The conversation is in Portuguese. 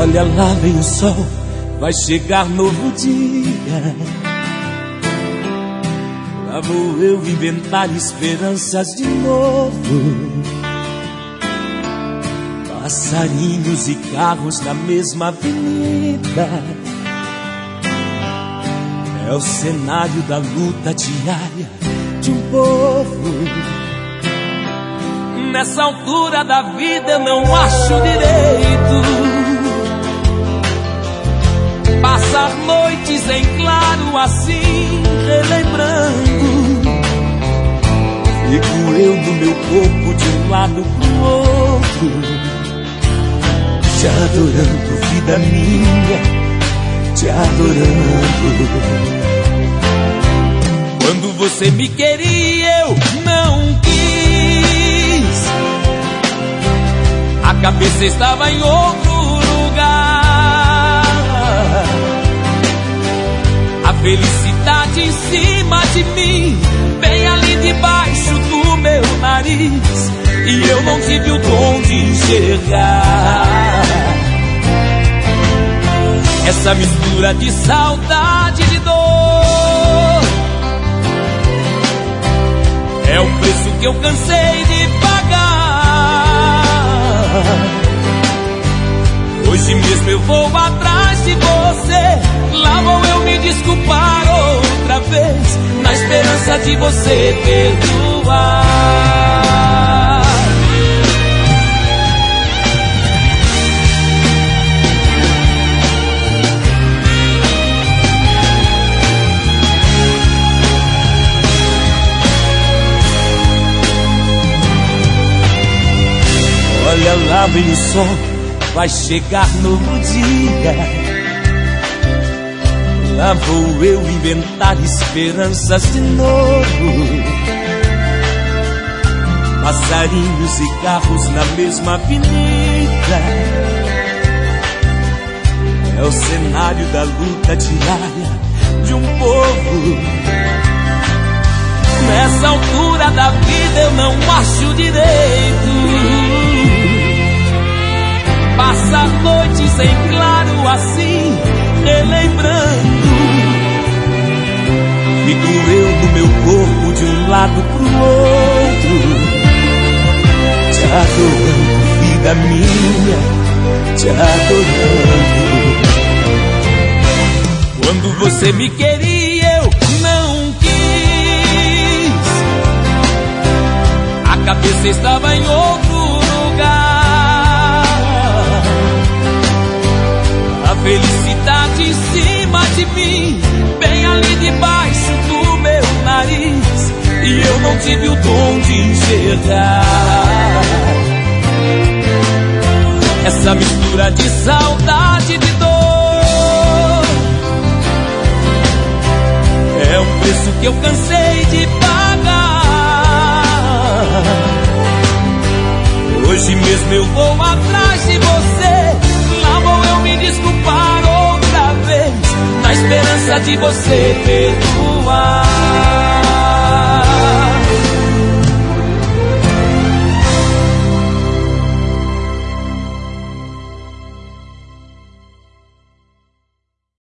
Olha lá vem o sol, vai chegar novo dia. Lá vou eu inventar esperanças de novo. Passarinhos e carros na mesma avenida. É o cenário da luta diária de um povo. Nessa altura da vida eu não acho direito passar noites em claro assim, relembrando. Fico eu no meu corpo de um lado pro outro, te adorando, vida minha, te adorando. Quando você me queria eu não quis, a cabeça estava em outro lugar. A felicidade em cima de mim, bem ali debaixo do meu nariz, e eu não tive o dom de enxergar essa mistura de saudade e de dor. É o preço que eu cansei de pagar. Hoje mesmo eu vou atrás de você, lá vou eu me desculpar outra vez, na esperança de você perdoar. Olha lá vem o sol, vai chegar novo dia. Lá vou eu inventar esperanças de novo. Passarinhos e carros na mesma avenida. É o cenário da luta diária de um povo. Nessa altura da vida eu não acho direito passar noites em claro assim, relembrando. Fico eu no meu corpo de um lado pro outro, te adorando, vida minha, te adorando. Quando você me queria eu não quis, a cabeça estava em outro lugar. A felicidade em cima de mim, bem ali debaixo do meu nariz, e eu não tive o dom de enxergar essa mistura de saudade e de dor. É um preço que eu cansei de pagar. Hoje mesmo eu vou atrás de você, lá vou eu me desculpar outra vez, na esperança de você perdoar.